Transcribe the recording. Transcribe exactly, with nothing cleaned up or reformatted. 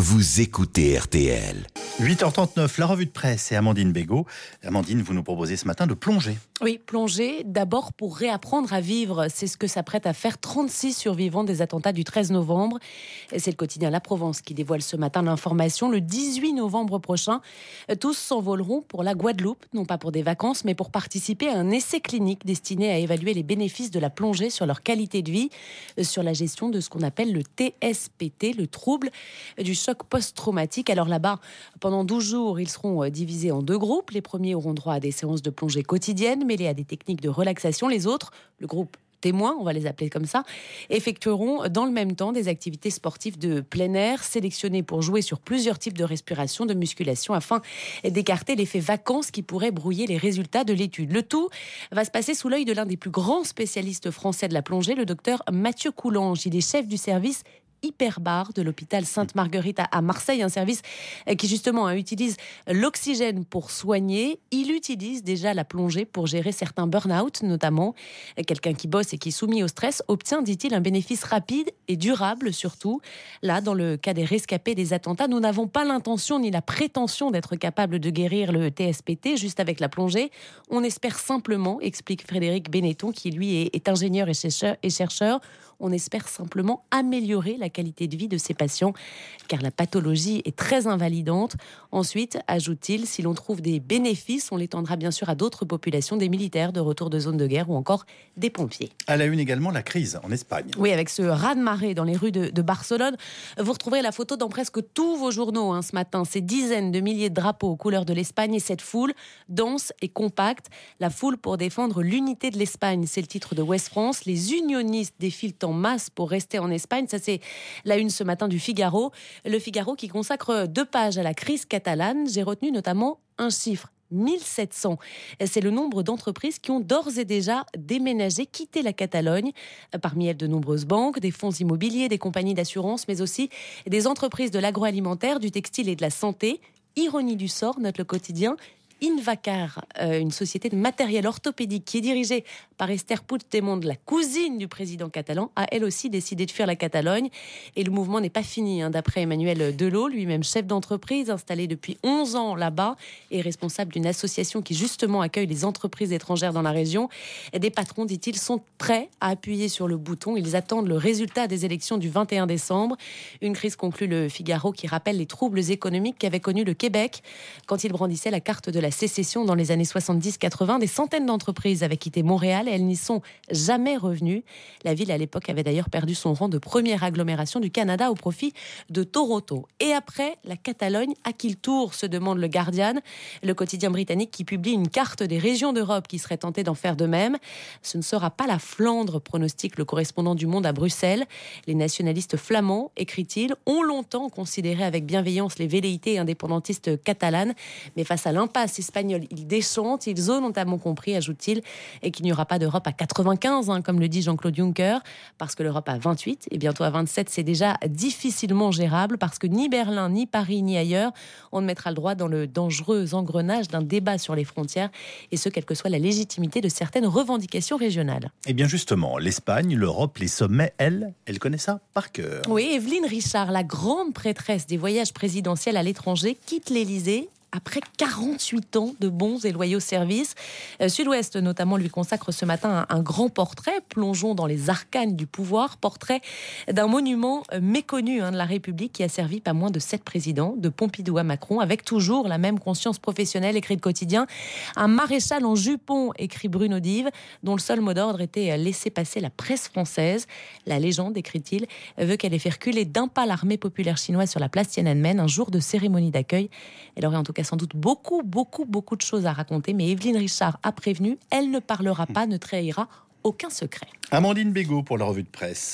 vous écoutez R T L. huit heures trente-neuf, la revue de presse et Amandine Bégaud. Amandine, vous nous proposez ce matin de plonger. Oui, plonger d'abord pour réapprendre à vivre. C'est ce que s'apprête à faire trente-six survivants des attentats du treize novembre. Et c'est le quotidien La Provence qui dévoile ce matin l'information. Le dix-huit novembre prochain, tous s'envoleront pour la Guadeloupe, non pas pour des vacances, mais pour participer à un essai clinique destiné à évaluer les bénéfices de la plongée sur leur qualité de vie, sur la gestion de ce qu'on appelle le T S P T, le trouble du choc post-traumatique. Alors là-bas, pendant douze jours, ils seront divisés en deux groupes. Les premiers auront droit à des séances de plongée quotidiennes, mêlées à des techniques de relaxation. Les autres, le groupe témoins, on va les appeler comme ça, effectueront dans le même temps des activités sportives de plein air, sélectionnées pour jouer sur plusieurs types de respiration, de musculation, afin d'écarter l'effet vacances qui pourrait brouiller les résultats de l'étude. Le tout va se passer sous l'œil de l'un des plus grands spécialistes français de la plongée, le docteur Mathieu Coulange. Il est chef du service hyperbare de l'hôpital Sainte-Marguerite à Marseille, un service qui justement utilise l'oxygène pour soigner. Il utilise déjà la plongée pour gérer certains burn-out, notamment. Quelqu'un qui bosse et qui est soumis au stress obtient, dit-il, un bénéfice rapide et durable surtout. Là, dans le cas des rescapés des attentats, nous n'avons pas l'intention ni la prétention d'être capable de guérir le T S P T juste avec la plongée. On espère simplement, explique Frédéric Benetton, qui lui est, est ingénieur et chercheur, et chercheur, on espère simplement améliorer la qualité de vie de ces patients, car la pathologie est très invalidante. Ensuite, ajoute-t-il, si l'on trouve des bénéfices, on l'étendra bien sûr à d'autres populations, des militaires de retour de zone de guerre ou encore des pompiers. À la une également, la crise en Espagne. Oui, avec ce raz-de-marée dans les rues de, de Barcelone. Vous retrouverez la photo dans presque tous vos journaux hein, ce matin. Ces dizaines de milliers de drapeaux aux couleurs de l'Espagne et cette foule dense et compacte. La foule pour défendre l'unité de l'Espagne, c'est le titre de Ouest France. Les unionistes défilent en masse pour rester en Espagne. Ça, c'est la une ce matin du Figaro. Le Figaro qui consacre deux pages à la crise catalane. J'ai retenu notamment un chiffre. mille sept cents. C'est le nombre d'entreprises qui ont d'ores et déjà déménagé, quitté la Catalogne. Parmi elles, de nombreuses banques, des fonds immobiliers, des compagnies d'assurance, mais aussi des entreprises de l'agroalimentaire, du textile et de la santé. Ironie du sort, note le quotidien. Invacar, euh, une société de matériel orthopédique qui est dirigée par Esther Puigdemont, la cousine du président catalan, a elle aussi décidé de fuir la Catalogne. Et le mouvement n'est pas fini, hein, d'après Emmanuel Delot, lui-même chef d'entreprise, installé depuis onze ans là-bas et responsable d'une association qui justement accueille les entreprises étrangères dans la région. Et des patrons, dit-il, sont prêts à appuyer sur le bouton. Ils attendent le résultat des élections du vingt et un décembre. Une crise, conclut le Figaro, qui rappelle les troubles économiques qu'avait connu le Québec quand il brandissait la carte de la sécession dans les années soixante-dix quatre-vingt. Des centaines d'entreprises avaient quitté Montréal et elles n'y sont jamais revenues. La ville, à l'époque, avait d'ailleurs perdu son rang de première agglomération du Canada au profit de Toronto. Et après, la Catalogne, à qui le tour, se demande le Guardian, le quotidien britannique qui publie une carte des régions d'Europe qui seraient tentées d'en faire de même. Ce ne sera pas la Flandre, pronostique le correspondant du Monde à Bruxelles. Les nationalistes flamands, écrit-il, ont longtemps considéré avec bienveillance les velléités indépendantistes catalanes, mais face à l'impasse espagnole, ils déchantent, ils ont notamment compris, ajoute-t-il, et qu'il n'y aura pas d'Europe à quatre-vingt-quinze, hein, comme le dit Jean-Claude Juncker, parce que l'Europe à vingt-huit et bientôt à vingt-sept, c'est déjà difficilement gérable, parce que ni Berlin, ni Paris, ni ailleurs, on ne mettra le droit dans le dangereux engrenage d'un débat sur les frontières, et ce, quelle que soit la légitimité de certaines revendications régionales. Et bien justement, l'Espagne, l'Europe, les sommets, elle, elle connaît ça par cœur. Oui, Evelyne Richard, la grande prêtresse des voyages présidentiels à l'étranger, quitte l'Élysée après quarante-huit ans de bons et loyaux services. Euh, Sud-Ouest, notamment, lui consacre ce matin un, un grand portrait. Plongeons dans les arcanes du pouvoir. Portrait d'un monument euh, méconnu hein, de la République qui a servi pas moins de sept présidents, de Pompidou à Macron, avec toujours la même conscience professionnelle, écrit le quotidien. Un maréchal en jupon, écrit Bruno Dive, dont le seul mot d'ordre était laisser passer la presse française. La légende, écrit-il, veut qu'elle ait fait reculer d'un pas l'armée populaire chinoise sur la place Tiananmen, un jour de cérémonie d'accueil. Elle aurait en tout cas sans doute beaucoup, beaucoup, beaucoup de choses à raconter, mais Evelyne Richard a prévenu, elle ne parlera pas, ne trahira aucun secret. Amandine Bégaud pour la revue de presse.